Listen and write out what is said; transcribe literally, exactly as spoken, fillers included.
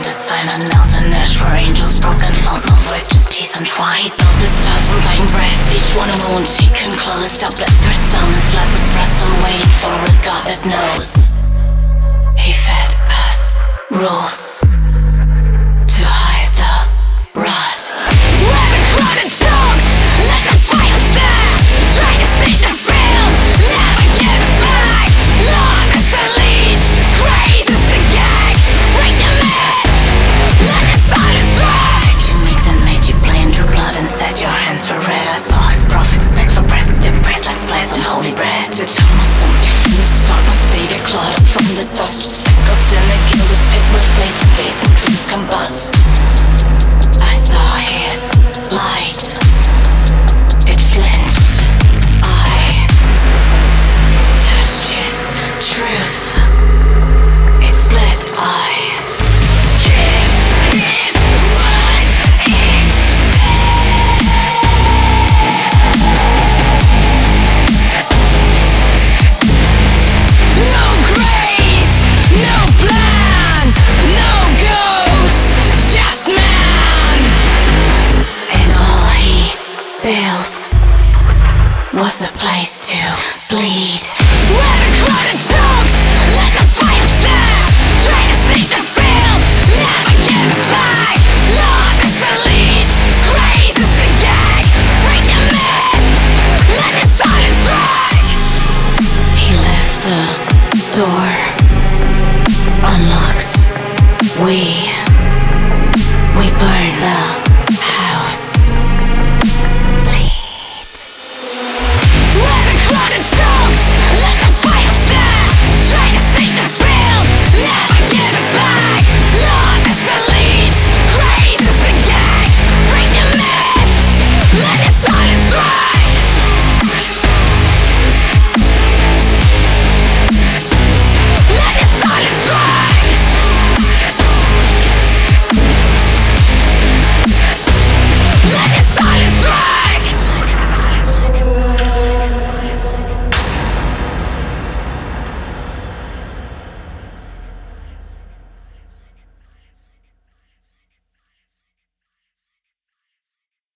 find a sign, a knelt and ash for angels broken, found no voice, just teeth entwined. Built the stars on dying breath, each one a moon, chicken closed up, let their summons like the breast. I'm waiting for a God that knows. He fed us rules to hide the rot. Let the crowded tongues, let the fire stare. Try to stay the field, never give it back. Long as the leash, crazy as the gag. Bring them in, let the silence ring. You make them, made you play and drew blood and said your hands were red. I saw his prophets beg for breath, they praised like flies on holy bread. The tongue was empty from the start, my savior clawed up from the dust. Sickles in the gilded pit where faith and days and dreams combust. I saw his light, it flinched. I touched his truth, it split. I kissed his blood, it no grace, no plan, no ghost, just man. And all he built was a place to bleed.